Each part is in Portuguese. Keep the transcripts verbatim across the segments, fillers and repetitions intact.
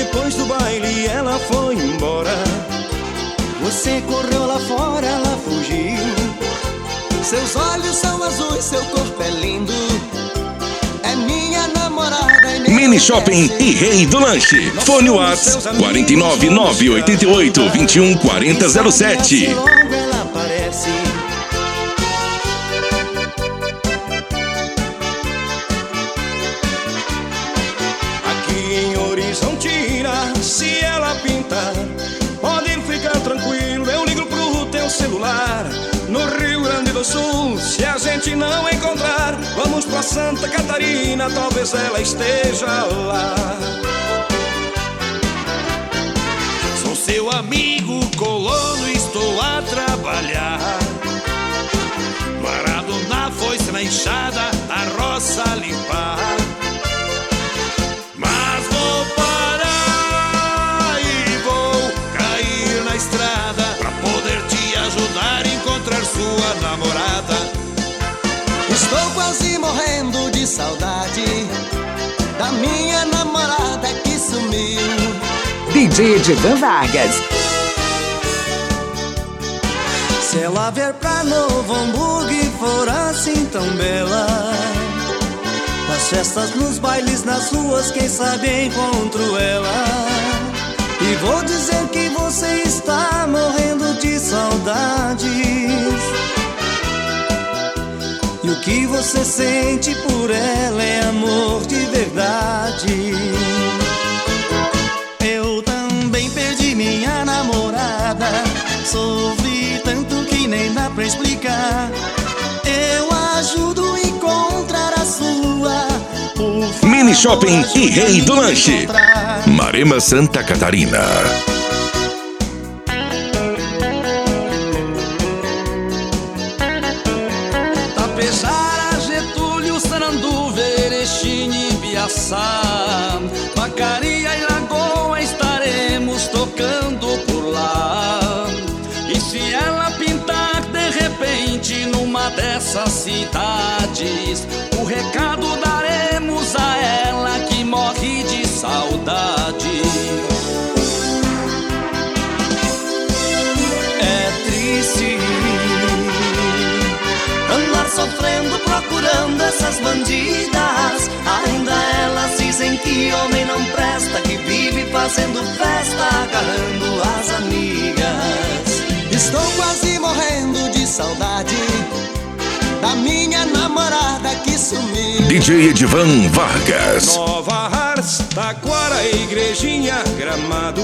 depois do baile ela foi embora. Você correu lá fora, ela fugiu. Seus olhos são azuis, seu corpo é lindo. É minha namorada e Mini Shopping e Rei do Lanche. Fone WhatsApp quatro nove nove oito oito dois um quatro zero zero sete. Logo ela aparece. Aqui em Horizontina, se ela pintar, podem ficar tranquilo, eu ligo pro teu celular. No Rio Grande do Sul, se a gente não encontrar, vamos pra Santa Catarina, talvez ela esteja lá. Sou seu amigo colono, estou a trabalhar, parado na foice, na enxada, a roça a limpar. Mas vou parar e vou cair na estrada pra poder te ajudar a encontrar sua namorada. Estou quase morrendo de saudade da minha namorada que sumiu. D J Edivan Vargas. Se ela vier pra Novo Hamburgo e for assim tão bela, nas festas, nos bailes, nas ruas, quem sabe encontro ela. E vou dizer que você está morrendo de saudades, e o que você sente por ela é amor de verdade. Eu também perdi minha namorada, sofri tanto que nem dá pra explicar. Eu ajudo a encontrar a sua. Mini Shopping e Rei do Lanche. Marema, Santa Catarina. Tapejara, Getúlio, Saranduva, Erechim e Ibiaçá, Vacaria e Lagoa, estaremos tocando por lá. E se ela pintar de repente numa dessas cidades, o recado daremos a ela que morre de saudade. É triste andar sofrendo procurando essas bandidas. Ainda elas dizem que homem não presta, que vive fazendo festa, agarrando as amigas. Estou quase morrendo de saudade da minha namorada que sumiu. D J Edivan Vargas. Nova Hartz, Taquara, Igrejinha, Gramado,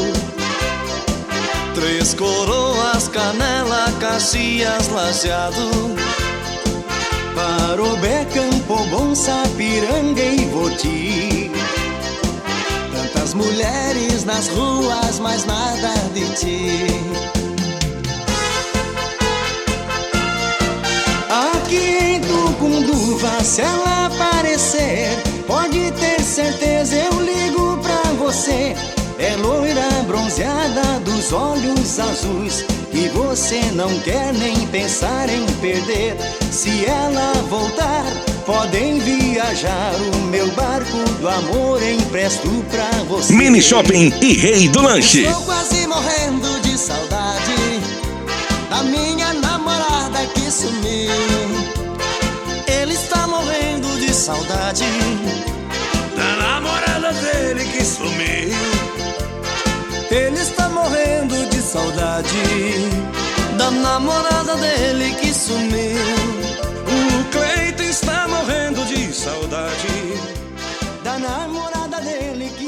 Três Coroas, Canela, Caxias, Lajeado, Parobé, Campo Bom, Sapiranga e Voti. Tantas mulheres nas ruas, mas nada de ti. Aqui em Tucunduva, se ela aparecer, pode ter certeza, eu ligo pra você. É loira bronzeada dos olhos azuis, que você não quer nem pensar em perder. Se ela voltar, podem viajar, o meu barco do amor empresto pra você. Mini Shopping e Rei do Lanche. Estou quase morrendo de saudade da minha namorada que sumiu. Ele está morrendo de saudade da namorada dele que sumiu. Ele está morrendo de saudade da namorada dele que sumiu. O Cleiton está morrendo de saudade da namorada dele que